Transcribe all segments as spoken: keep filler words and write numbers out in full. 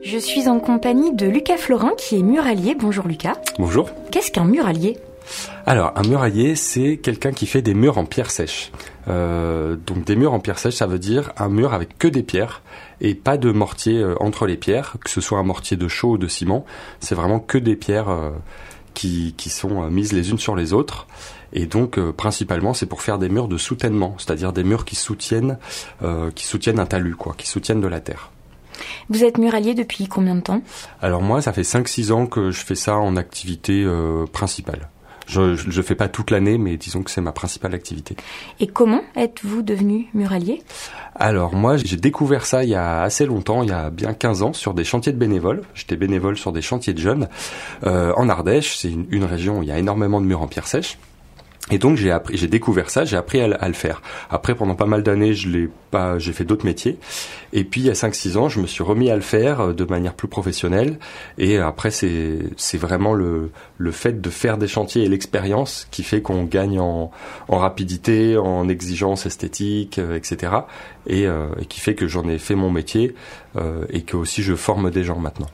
Je suis en compagnie de Lucas Florin qui est muralier. Bonjour Lucas. Bonjour. Qu'est-ce qu'un muralier ? Alors, un muralier, c'est quelqu'un qui fait des murs en pierre sèche. Euh, donc des murs en pierre sèche, ça veut dire un mur avec que des pierres et pas de mortier euh, entre les pierres, que ce soit un mortier de chaux ou de ciment. C'est vraiment que des pierres euh, qui, qui sont euh, mises les unes sur les autres. Et donc, euh, principalement, c'est pour faire des murs de soutènement, c'est-à-dire des murs qui soutiennent, euh, qui soutiennent un talus, quoi, qui soutiennent de la terre. Vous êtes muralier depuis combien de temps ? Alors moi, ça fait cinq six ans que je fais ça en activité euh, principale. Je ne fais pas toute l'année, mais disons que c'est ma principale activité. Et comment êtes-vous devenu muralier ? Alors moi, j'ai découvert ça il y a assez longtemps, il y a bien quinze ans, sur des chantiers de bénévoles. J'étais bénévole sur des chantiers de jeunes euh, en Ardèche. C'est une, une région où il y a énormément de murs en pierre sèche. Et donc j'ai appris, j'ai découvert ça, j'ai appris à, à le faire. Après, pendant pas mal d'années, je l'ai pas, j'ai fait d'autres métiers. Et puis il y a cinq six ans, je me suis remis à le faire de manière plus professionnelle. Et après, c'est c'est vraiment le le fait de faire des chantiers et l'expérience qui fait qu'on gagne en en rapidité, en exigence esthétique, euh, et cetera. Et, euh, et qui fait que j'en ai fait mon métier euh, et que aussi je forme des gens maintenant.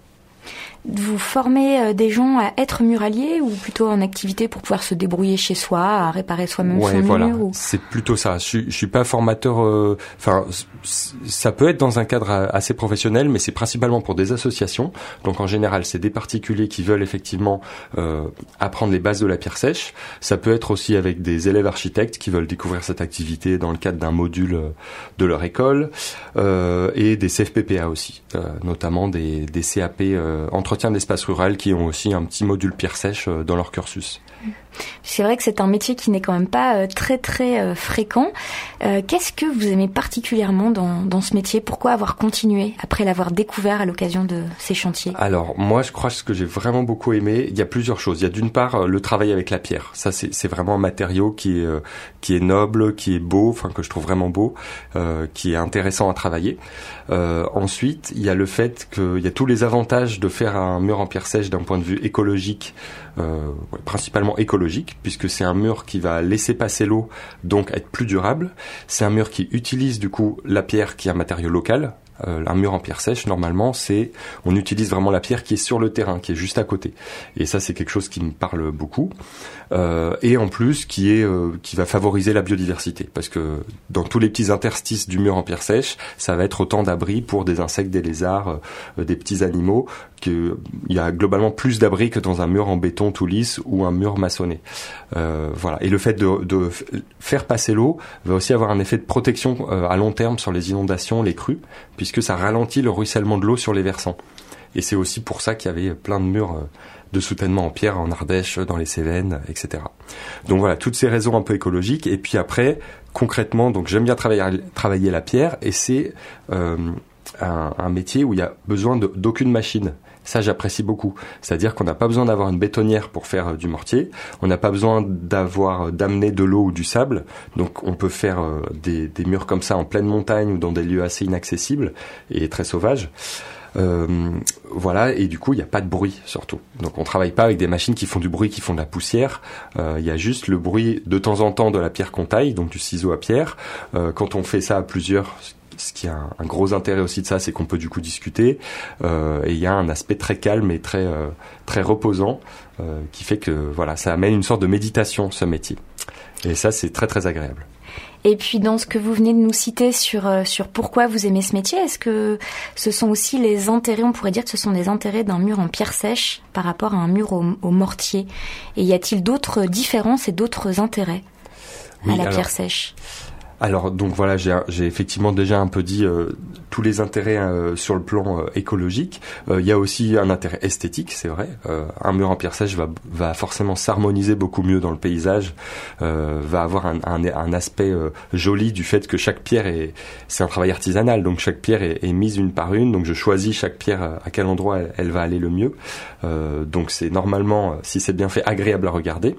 Vous formez des gens à être muraliers ou plutôt en activité pour pouvoir se débrouiller chez soi, à réparer soi-même ouais, son voilà. mur ou... C'est plutôt ça. Je, suis, je suis pas formateur. Enfin, euh, ça peut être dans un cadre assez professionnel, mais c'est principalement pour des associations. Donc en général, c'est des particuliers qui veulent effectivement euh, apprendre les bases de la pierre sèche. Ça peut être aussi avec des élèves architectes qui veulent découvrir cette activité dans le cadre d'un module de leur école euh, et des C F P P A aussi, euh, notamment des, des C A P euh, entre entretien d'espace rural qui ont aussi un petit module pierre sèche dans leur cursus. C'est vrai que c'est un métier qui n'est quand même pas très très fréquent. Euh, qu'est-ce que vous aimez particulièrement dans, dans ce métier ? Pourquoi avoir continué après l'avoir découvert à l'occasion de ces chantiers ? Alors moi je crois que ce que j'ai vraiment beaucoup aimé, il y a plusieurs choses. Il y a d'une part le travail avec la pierre. Ça c'est, c'est vraiment un matériau qui est, euh, qui est noble, qui est beau, enfin que je trouve vraiment beau, euh, qui est intéressant à travailler. Euh, ensuite il y a le fait qu'il y a tous les avantages de faire un mur en pierre sèche d'un point de vue écologique, euh, ouais, principalement écologique, puisque c'est un mur qui va laisser passer l'eau, donc être plus durable. C'est un mur qui utilise du coup la pierre qui est un matériau local. Euh, un mur en pierre sèche, normalement, c'est on utilise vraiment la pierre qui est sur le terrain, qui est juste à côté. Et ça, c'est quelque chose qui me parle beaucoup. Euh, et en plus, qui est euh, qui va favoriser la biodiversité, parce que dans tous les petits interstices du mur en pierre sèche, ça va être autant d'abris pour des insectes, des lézards, euh, des petits animaux. Que il y a globalement plus d'abris que dans un mur en béton tout lisse ou un mur maçonné. Euh, voilà. Et le fait de, de faire passer l'eau va aussi avoir un effet de protection euh, à long terme sur les inondations, les crues, puisque ça ralentit le ruissellement de l'eau sur les versants. Et c'est aussi pour ça qu'il y avait plein de murs euh, de soutènement en pierre en Ardèche, dans les Cévennes, et cetera. Donc voilà, toutes ces raisons un peu écologiques. Et puis après, concrètement, donc j'aime bien travailler, travailler la pierre, et c'est euh, un, un métier où il y a besoin de, d'aucune machine. Ça, j'apprécie beaucoup. C'est-à-dire qu'on n'a pas besoin d'avoir une bétonnière pour faire euh, du mortier. On n'a pas besoin d'avoir d'amener de l'eau ou du sable. Donc, on peut faire euh, des, des murs comme ça en pleine montagne ou dans des lieux assez inaccessibles et très sauvages. Euh, voilà. Et du coup, il n'y a pas de bruit, surtout. Donc, on travaille pas avec des machines qui font du bruit, qui font de la poussière. Euh, il y a juste le bruit de temps en temps de la pierre qu'on taille, donc du ciseau à pierre. Euh, quand on fait ça à plusieurs, ce qui a un, un gros intérêt aussi de ça, c'est qu'on peut du coup discuter, euh, et il y a un aspect très calme et très euh, très reposant euh, qui fait que voilà, ça amène une sorte de méditation, ce métier. Et ça, c'est très très agréable. Et puis dans ce que vous venez de nous citer sur euh, sur pourquoi vous aimez ce métier, est-ce que ce sont aussi les intérêts, on pourrait dire que ce sont les intérêts d'un mur en pierre sèche par rapport à un mur au, au mortier ? Et y a-t-il d'autres différences et d'autres intérêts oui, à la alors... pierre sèche ? Alors donc voilà, j'ai, j'ai effectivement déjà un peu dit euh, tous les intérêts euh, sur le plan euh, écologique. Il euh, y a aussi un intérêt esthétique, c'est vrai. Euh, un mur en pierre sèche va, va forcément s'harmoniser beaucoup mieux dans le paysage, euh, va avoir un, un, un aspect euh, joli du fait que chaque pierre est, c'est un travail artisanal, donc chaque pierre est, est mise une par une. Donc je choisis chaque pierre à quel endroit elle, elle va aller le mieux. Euh, donc c'est normalement, si c'est bien fait, agréable à regarder.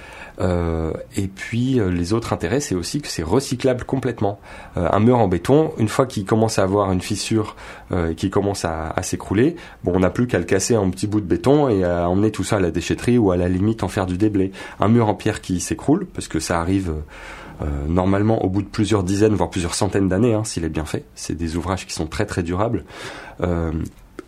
Euh, et puis euh, les autres intérêts, c'est aussi que c'est recyclable complètement. Euh, un mur en béton, une fois qu'il commence à avoir une fissure euh, et qu'il commence à, à s'écrouler, bon, on n'a plus qu'à le casser en petits bouts de béton et à emmener tout ça à la déchetterie ou à la limite en faire du déblai. Un mur en pierre qui s'écroule, parce que ça arrive euh, normalement au bout de plusieurs dizaines voire plusieurs centaines d'années, hein, s'il est bien fait. C'est des ouvrages qui sont très très durables. Euh,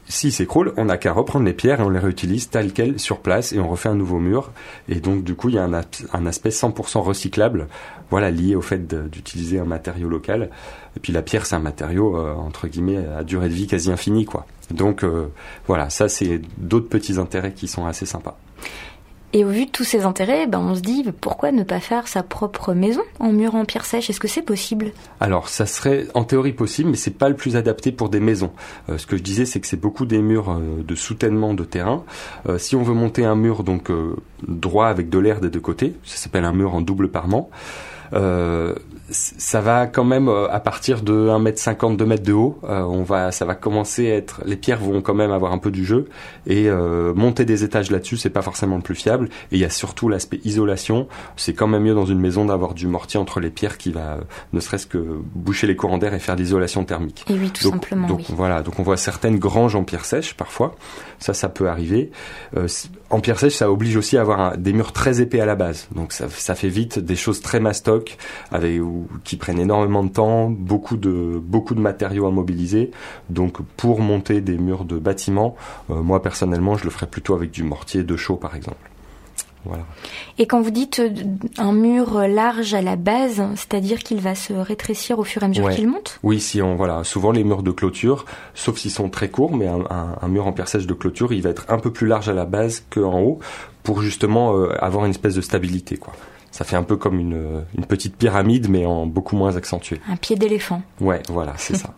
s'il s'écroule, on n'a qu'à reprendre les pierres et on les réutilise telles quelles sur place et on refait un nouveau mur. Et donc du coup, il y a un, un aspect cent pour cent recyclable, voilà, lié au fait de, d'utiliser un matériau local. Et puis la pierre, c'est un matériau euh, entre guillemets à durée de vie quasi infinie, quoi. Donc euh, voilà, ça c'est d'autres petits intérêts qui sont assez sympas. Et au vu de tous ces intérêts, ben on se dit pourquoi ne pas faire sa propre maison en mur en pierre sèche ? Est-ce que c'est possible ? Alors ça serait en théorie possible, mais c'est pas le plus adapté pour des maisons. Euh, ce que je disais, c'est que c'est beaucoup des murs euh, de soutènement de terrain. Euh, si on veut monter un mur donc euh, droit avec de l'air des deux côtés, ça s'appelle un mur en double parement. Euh, ça va quand même euh, à partir de un mètre cinquante, deux mètres de haut, euh, on va, ça va commencer à être, les pierres vont quand même avoir un peu du jeu et euh, monter des étages là-dessus, c'est pas forcément le plus fiable. Et il y a surtout l'aspect isolation. C'est quand même mieux dans une maison d'avoir du mortier entre les pierres qui va, euh, ne serait-ce que boucher les courants d'air et faire l'isolation thermique. Et oui, tout donc, simplement. Donc oui. voilà, donc on voit certaines granges en pierre sèche parfois. Ça, ça peut arriver. Euh, en pierre sèche, ça oblige aussi à avoir un, des murs très épais à la base. Donc ça, ça fait vite des choses très mastoc, avec ou, qui prennent énormément de temps, beaucoup de beaucoup de matériaux à mobiliser. Donc pour monter des murs de bâtiments, euh, moi personnellement, je le ferais plutôt avec du mortier de chaux par exemple. Voilà. Et quand vous dites un mur large à la base, c'est-à-dire qu'il va se rétrécir au fur et à mesure ouais. qu'il monte ? Oui, si on voilà, souvent les murs de clôture, sauf s'ils sont très courts, mais un, un, un mur en pierre sèche de clôture, il va être un peu plus large à la base qu'en haut, pour justement euh, avoir une espèce de stabilité, quoi. Ça fait un peu comme une, une petite pyramide, mais en beaucoup moins accentuée. Un pied d'éléphant. Ouais, voilà, c'est ça.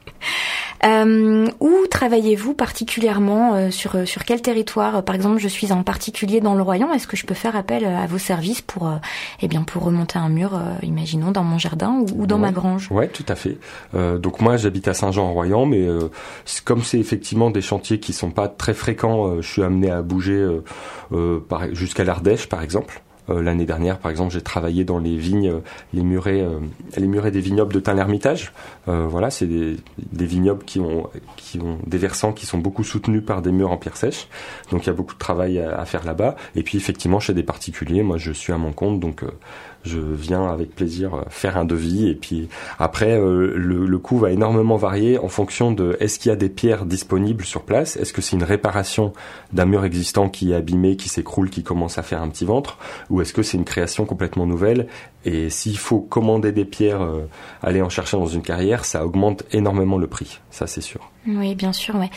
Euh, où travaillez-vous particulièrement euh, sur sur quel territoire ? Par exemple, je suis en particulier dans le Royan. Est-ce que je peux faire appel à vos services pour euh, eh bien pour remonter un mur, euh, imaginons dans mon jardin ou, ou dans ouais. ma grange ? Ouais, tout à fait. Euh, donc moi, j'habite à Saint-Jean-en-Royan, mais euh, c'est, comme c'est effectivement des chantiers qui sont pas très fréquents, euh, je suis amené à bouger euh, euh, par, jusqu'à l'Ardèche, par exemple. Euh, l'année dernière, par exemple, j'ai travaillé dans les vignes, euh, les murets, euh, les murets des vignobles de Tain-l'Hermitage. Euh, voilà, c'est des, des vignobles qui ont, qui ont des versants qui sont beaucoup soutenus par des murs en pierre sèche. Donc il y a beaucoup de travail à, à faire là-bas. Et puis effectivement, chez des particuliers, moi je suis à mon compte, donc euh, je viens avec plaisir faire un devis. Et puis après, euh, le, le coût va énormément varier en fonction de est-ce qu'il y a des pierres disponibles sur place, est-ce que c'est une réparation d'un mur existant qui est abîmé, qui s'écroule, qui commence à faire un petit ventre, ou est-ce que c'est une création complètement nouvelle. Et s'il faut commander des pierres, euh, aller en chercher dans une carrière, ça augmente énormément le prix, ça c'est sûr. Oui, bien sûr, ouais.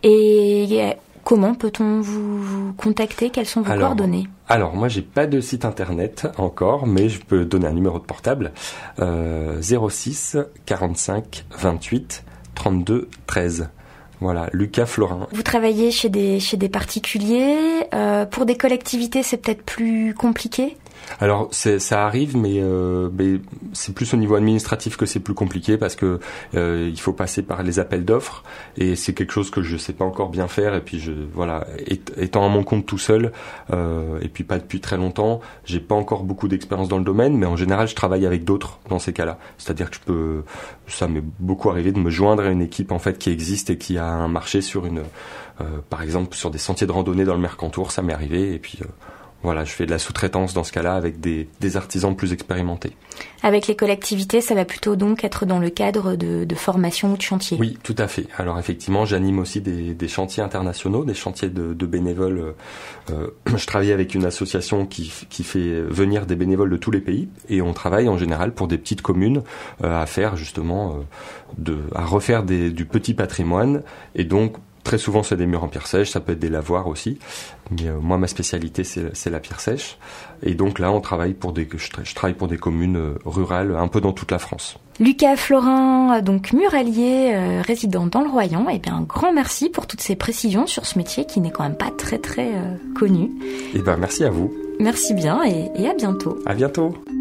Et comment peut-on vous, vous contacter ? Quelles sont vos alors, coordonnées ? Alors, moi, j'ai pas de site internet encore, mais je peux donner un numéro de portable. Euh, zéro six quarante-cinq vingt-huit trente-deux treize. Voilà, Lucas Florin. Vous travaillez chez des, chez des particuliers. Euh, pour des collectivités, c'est peut-être plus compliqué ? Alors c'est, ça arrive, mais, euh, mais c'est plus au niveau administratif que c'est plus compliqué parce que euh, il faut passer par les appels d'offres et c'est quelque chose que je sais pas encore bien faire. Et puis je voilà, étant à mon compte tout seul euh, et puis pas depuis très longtemps, j'ai pas encore beaucoup d'expérience dans le domaine, mais en général je travaille avec d'autres dans ces cas-là. C'est-à-dire que je peux, ça m'est beaucoup arrivé de me joindre à une équipe en fait qui existe et qui a un marché sur une, euh, par exemple sur des sentiers de randonnée dans le Mercantour, ça m'est arrivé et puis. Euh, Voilà, je fais de la sous-traitance dans ce cas-là avec des, des artisans plus expérimentés. Avec les collectivités, ça va plutôt donc être dans le cadre de, de formation ou de chantier ? Oui, tout à fait. Alors effectivement, j'anime aussi des, des chantiers internationaux, des chantiers de, de bénévoles. Euh, je travaille avec une association qui, qui fait venir des bénévoles de tous les pays et on travaille en général pour des petites communes euh, à faire justement, euh, de, à refaire des, du petit patrimoine et donc très souvent, c'est des murs en pierre sèche, ça peut être des lavoirs aussi. Mais euh, moi, ma spécialité, c'est, c'est la pierre sèche. Et donc là, on travaille pour des, je, tra- je travaille pour des communes euh, rurales, un peu dans toute la France. Lucas Florin, donc muralier, euh, résident dans le Royan. Eh bien, un grand merci pour toutes ces précisions sur ce métier qui n'est quand même pas très, très euh, connu. Eh ben, merci à vous. Merci bien et, et à bientôt. À bientôt.